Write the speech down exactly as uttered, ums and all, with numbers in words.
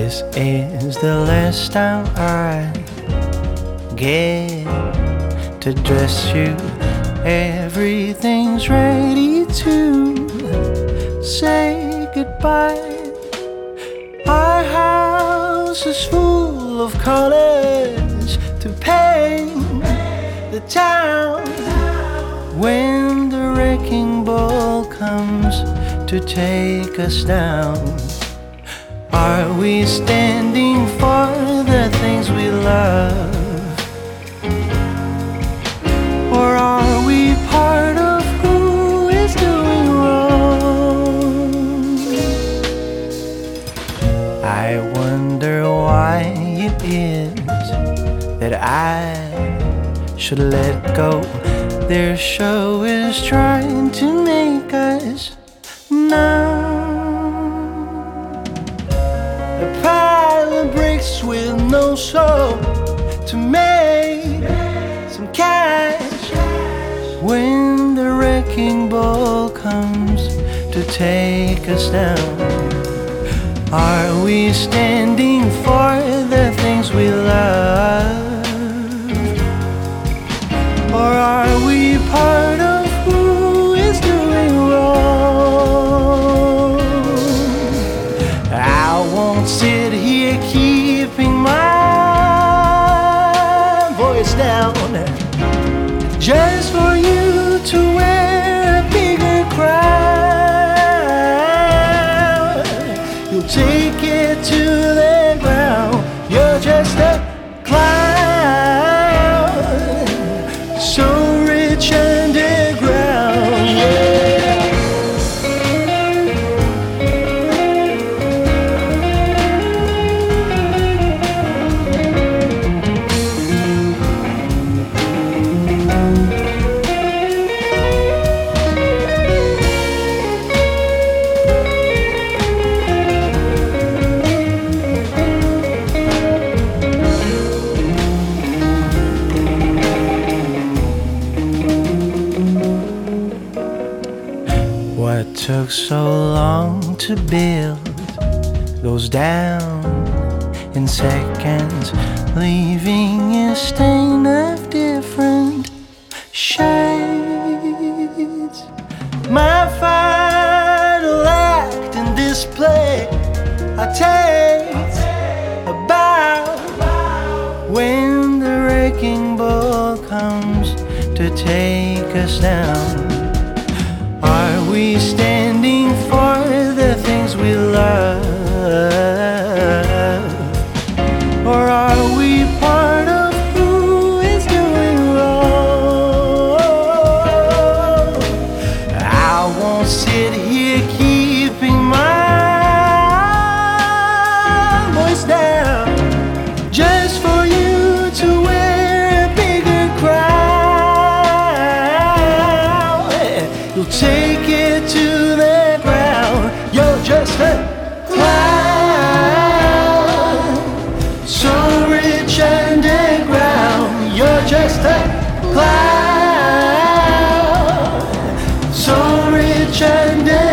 This is the last time I get to dress you. Everything's ready to say goodbye. Our house is full of colors to paint the town. When the wrecking ball comes to take us down, are we standing for the things we love? Or are we part of who is doing wrong? I wonder why it is that I should let go. Their show is trying to make us numb. A pile of bricks with no soul to make some cash. When the wrecking ball comes to take us down, are we standing for the things we love? Or are we part of who is doing wrong? I won't sit here keeping my voice down just for you to wear a bigger crown. You'll take it to the ground. You're just a clown, so rich underground, yeah. What took so long to build goes down in seconds, leaving a stain of different shades. My final act and display I take a bow when the wrecking ball comes to take us down. Are we standing for the things we love? Or are we part of who is doing wrong? I won't sit here keeping my voice down just for you to wear a bigger crown. You'll take it to the ground. You're just a clown, so rich underground. You're just a clown, so rich underground.